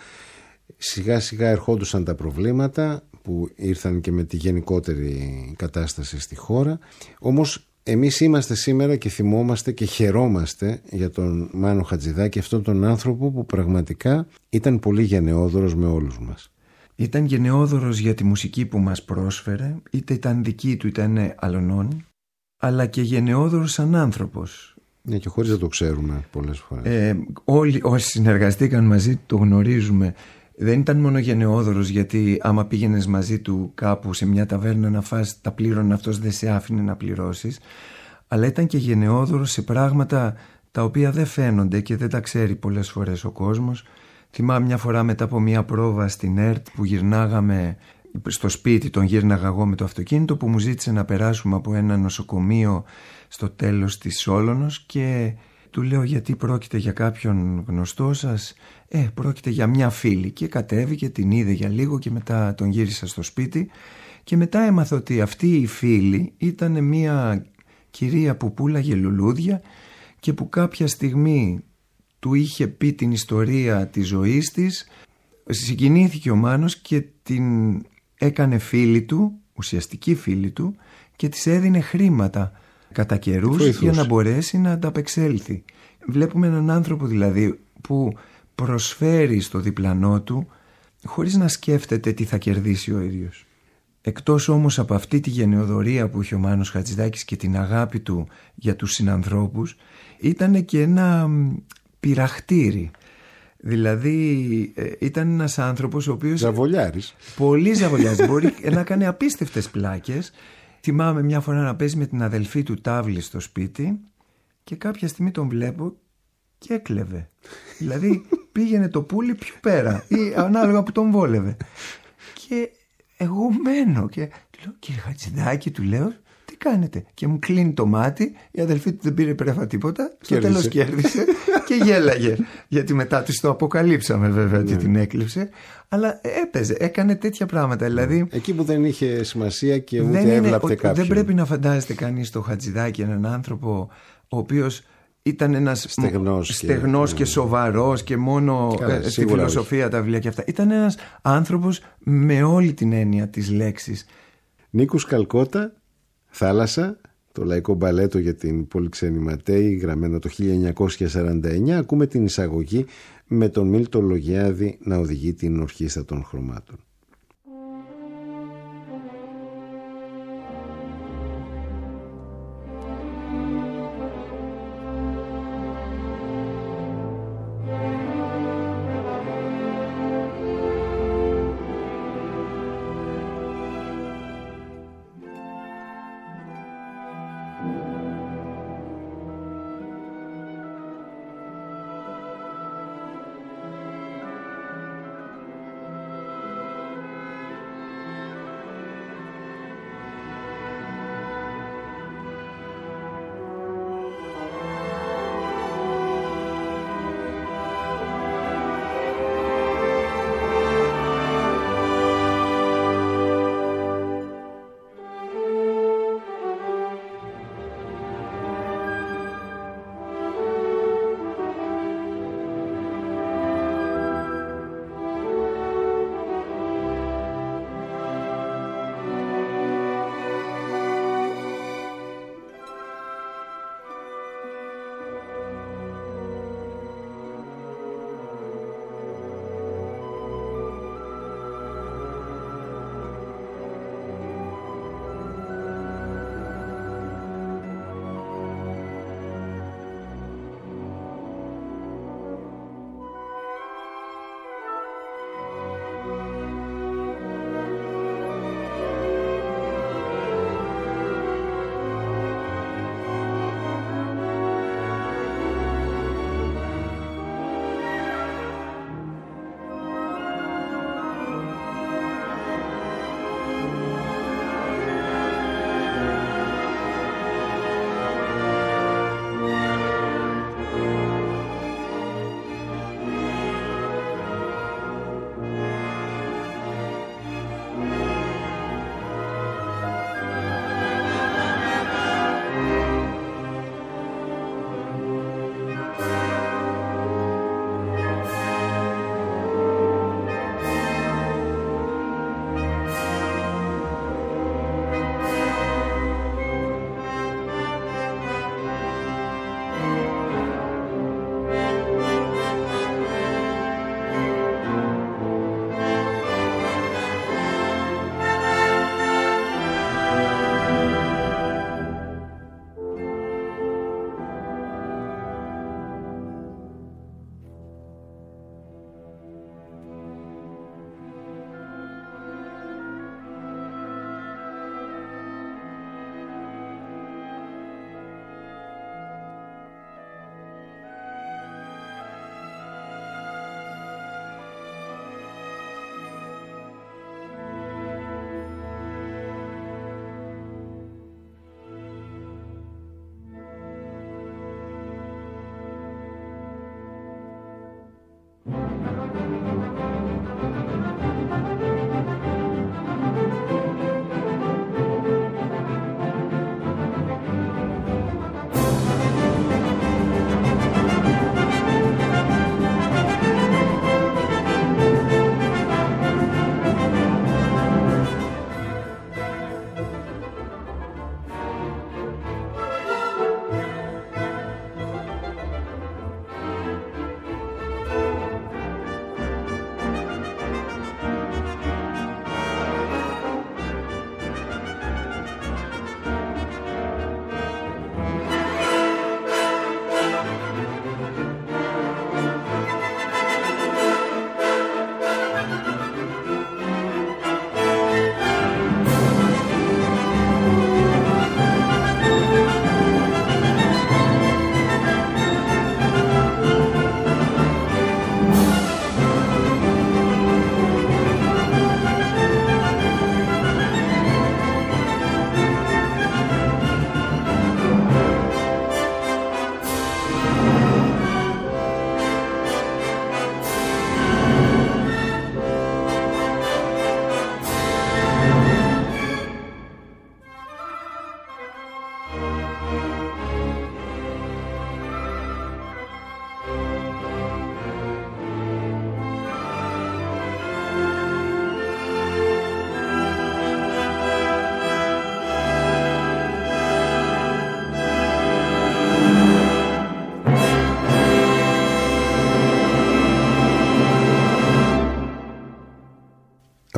Σιγά σιγά ερχόντουσαν τα προβλήματα που ήρθαν και με τη γενικότερη κατάσταση στη χώρα. Όμως εμείς είμαστε σήμερα και θυμόμαστε και χαιρόμαστε για τον Μάνο Χατζηδάκη, αυτόν τον άνθρωπο που πραγματικά ήταν πολύ γενναιόδωρος με όλους μας. Ήταν γενναιόδωρος για τη μουσική που μας πρόσφερε, είτε ήταν δική του είτε αλλωνών, αλλά και γενναιόδωρος σαν άνθρωπος. Ναι, και χωρίς να το ξέρουμε πολλές φορές. Όλοι όσοι συνεργαστήκαν μαζί του το γνωρίζουμε. Δεν ήταν μόνο γενναιόδωρος γιατί άμα πήγαινες μαζί του κάπου σε μια ταβέρνα να φας, τα πλήρωνε αυτός, δεν σε άφηνε να πληρώσεις, αλλά ήταν και γενναιόδωρος σε πράγματα τα οποία δεν φαίνονται και δεν τα ξέρει πολλές φορές ο κόσμος. Θυμάμαι μια φορά μετά από μια πρόβα στην ΕΡΤ που γυρνάγαμε στο σπίτι, τον γύρναγα εγώ με το αυτοκίνητο, που μου ζήτησε να περάσουμε από ένα νοσοκομείο στο τέλος της Σόλωνος και του λέω γιατί πρόκειται για κάποιον γνωστό σας? Πρόκειται για μια φίλη. Και κατέβηκε, την είδε για λίγο και μετά τον γύρισα στο σπίτι και μετά έμαθα ότι αυτή η φίλη ήταν μια κυρία που πουλάγε λουλούδια και που κάποια στιγμή του είχε πει την ιστορία της ζωής της, συγκινήθηκε ο Μάνος και την έκανε φίλη του, ουσιαστική φίλη του, και της έδινε χρήματα κατά καιρούς για να μπορέσει να ανταπεξέλθει. Βλέπουμε έναν άνθρωπο δηλαδή που προσφέρει στο διπλανό του χωρίς να σκέφτεται τι θα κερδίσει ο ίδιος. Εκτός όμως από αυτή τη γενναιοδωρία που είχε ο Μάνος Χατζηδάκης και την αγάπη του για τους συνανθρώπους, ήταν και ένα πειραχτήρι. Δηλαδή ήταν ένας άνθρωπος ο οποίος... Ζαβολιάρης. Πολύ ζαβολιάρης. Μπορεί να κάνει απίστευτες πλάκες. Θυμάμαι μια φορά να παίζει με την αδελφή του τάβλη στο σπίτι και κάποια στιγμή τον βλέπω και έκλεβε. Δηλαδή πήγαινε το πουλί πιο πέρα ή ανάλογα που τον βόλευε. Και εγώ μένω και του λέω κύριε Χατζηδάκη, του λέω τι κάνετε? Και μου κλείνει το μάτι, η αδελφή του δεν πήρε πρέφα τίποτα, στο τέλος κέρδισε και γέλαγε. Γιατί μετά της το αποκαλύψαμε βέβαια ότι την έκλειψε. Αλλά έπαιζε, έκανε τέτοια πράγματα. Δηλαδή, εκεί που δεν είχε σημασία και ούτε έβλαπτε κάποιον. Δεν πρέπει να φαντάζεστε κανείς το Χατζηδάκη έναν άνθρωπο ο οποίος ήταν ένας στεγνός και σοβαρός και μόνο στη φιλοσοφία, τα βιβλία και αυτά. Ήταν ένας άνθρωπος με όλη την έννοια της λέξης. Νίκου Σκαλκώτα, Θάλασσα, το λαϊκό μπαλέτο για την Πολυξένη Ματέη, γραμμένο το 1949. Ακούμε την εισαγωγή με τον Μίλτο Λογιάδη να οδηγεί την Ορχήστρα των Χρωμάτων.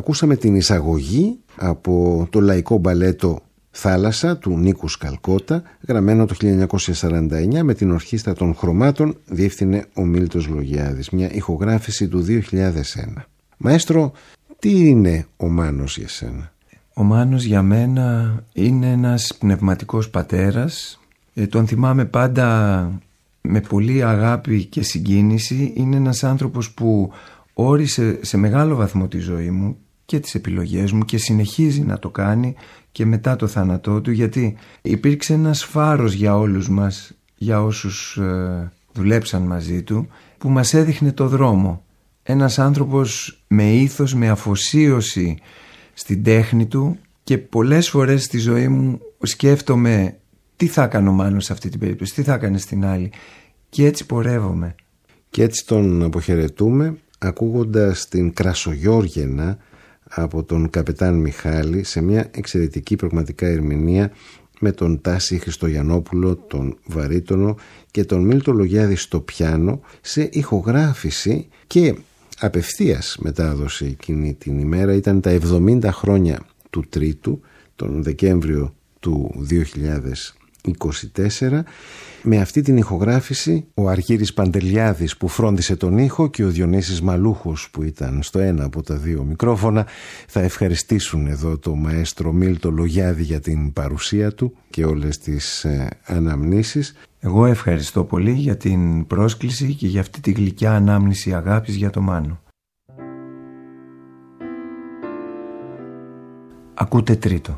Ακούσαμε την εισαγωγή από το λαϊκό μπαλέτο «Θάλασσα» του Νίκου Σκαλκότα, γραμμένο το 1949 με την Ορχήστρα των Χρωμάτων, διεύθυνε ο Μίλτος Λογιάδης, μια ηχογράφηση του 2001. Μαέστρο, τι είναι ο Μάνος για σένα? Ο Μάνος για μένα είναι ένας πνευματικός πατέρας. Τον θυμάμαι πάντα με πολύ αγάπη και συγκίνηση. Είναι ένας άνθρωπος που όρισε σε μεγάλο βαθμό τη ζωή μου και τις επιλογές μου και συνεχίζει να το κάνει και μετά το θάνατό του, γιατί υπήρξε ένας φάρος για όλους μας, για όσους δουλέψαν μαζί του, που μας έδειχνε το δρόμο. Ένας άνθρωπος με ήθος, με αφοσίωση στην τέχνη του, και πολλές φορές στη ζωή μου σκέφτομαι τι θα έκανε ο Μάνος σε αυτή την περίπτωση, τι θα έκανε στην άλλη, και έτσι πορεύομαι. Και έτσι τον αποχαιρετούμε ακούγοντας την Κρασογιώργαινα από τον Καπετάν Μιχάλη σε μια εξαιρετική πραγματικά ερμηνεία με τον Τάση Χριστογιαννόπουλο, τον βαρύτονο, και τον Μίλτο Λογιάδη στο πιάνο, σε ηχογράφηση και απευθείας μετάδοση εκείνη την ημέρα. Ήταν τα 70 χρόνια του Τρίτου, τον Δεκέμβριο του 2024. Με αυτή την ηχογράφηση ο Αργύρης Παντελιάδης που φρόντισε τον ήχο και ο Διονύσης Μαλούχος που ήταν στο ένα από τα δύο μικρόφωνα θα ευχαριστήσουν εδώ το μαέστρο Μίλτο Λογιάδη για την παρουσία του και όλες τις αναμνήσεις. Εγώ ευχαριστώ πολύ για την πρόσκληση και για αυτή τη γλυκιά ανάμνηση αγάπης για το Μάνο. Ακούτε Τρίτο.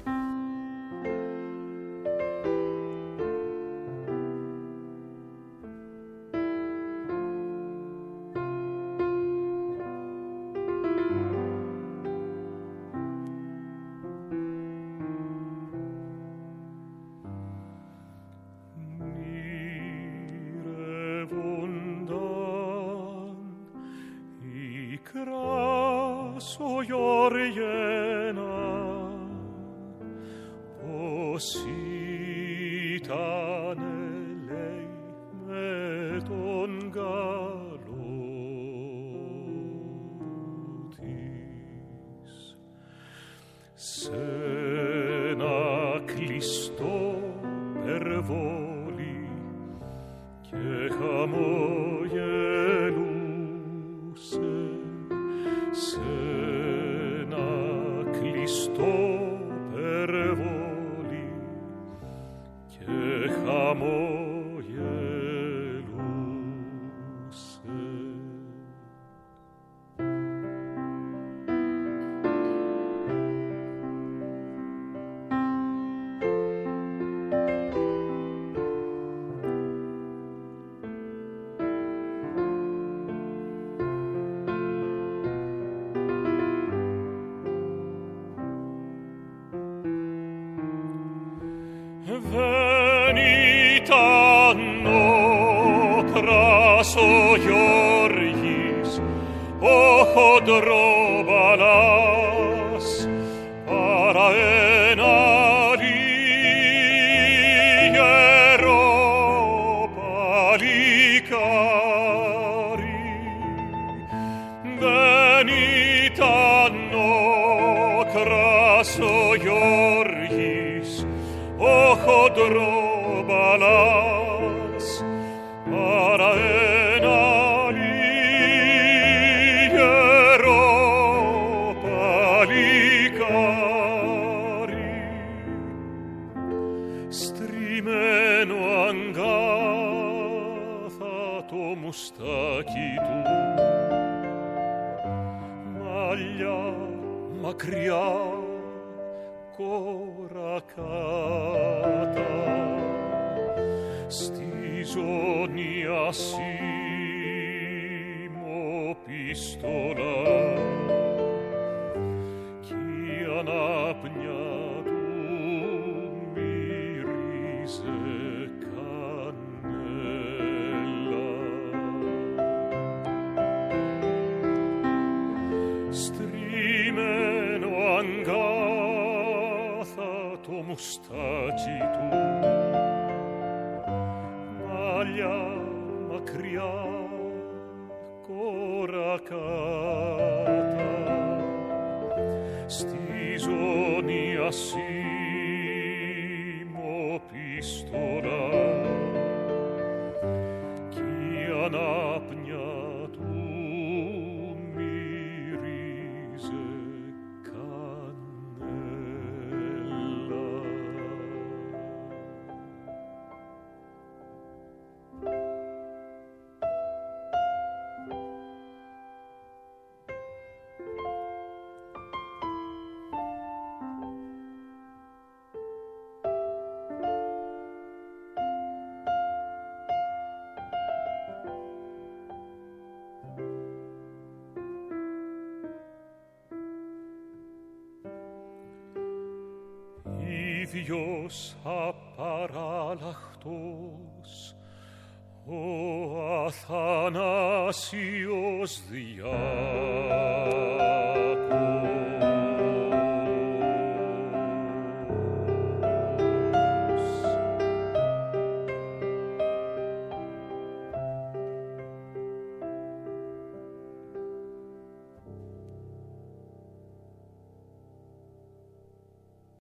ασήμοπιστορά κι η ανάπνοια του μύριζε κανέλα. Ίδιος απαράλλαχτος ο Αθανάσιος Διάς